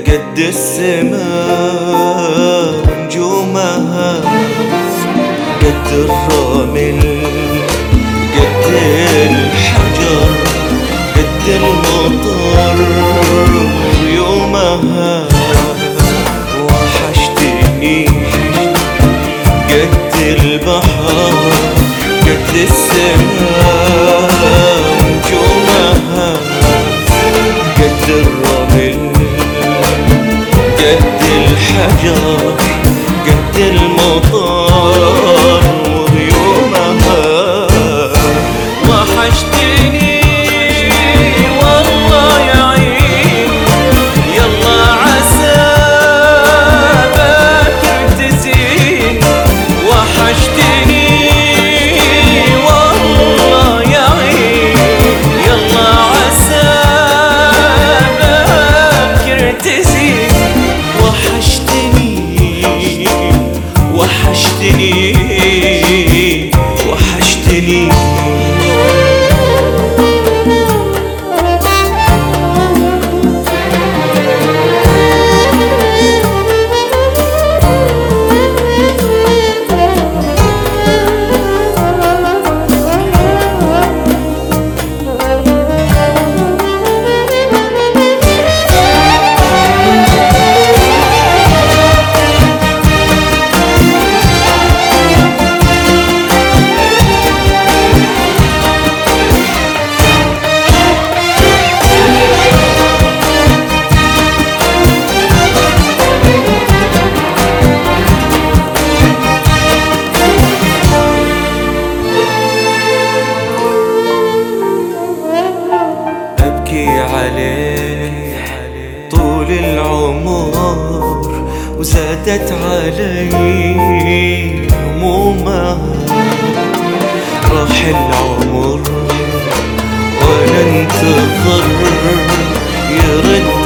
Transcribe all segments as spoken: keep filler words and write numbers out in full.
قد السماء نجومها، قد الرمل قد الحجر، قد المطر يومها. وحشتني قد البحر، قد السماء نجومها، قد الرمل قد الحجر، قد المطر وغيومها. وحشتني والله يا عين، يلا عسى باكر تزين. وحشتني والله يا عين، يلا عسى باكر تزين. وحشتني وحشتني وحشتني. عليه طول العمر وزادت علي همومه. راح العمر وانا انتظر يرد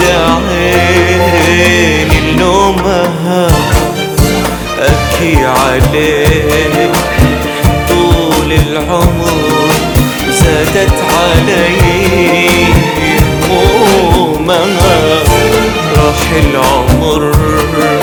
عيني لنومها. ابكي عليه طول العمر وزادت علي همومها. راح العمر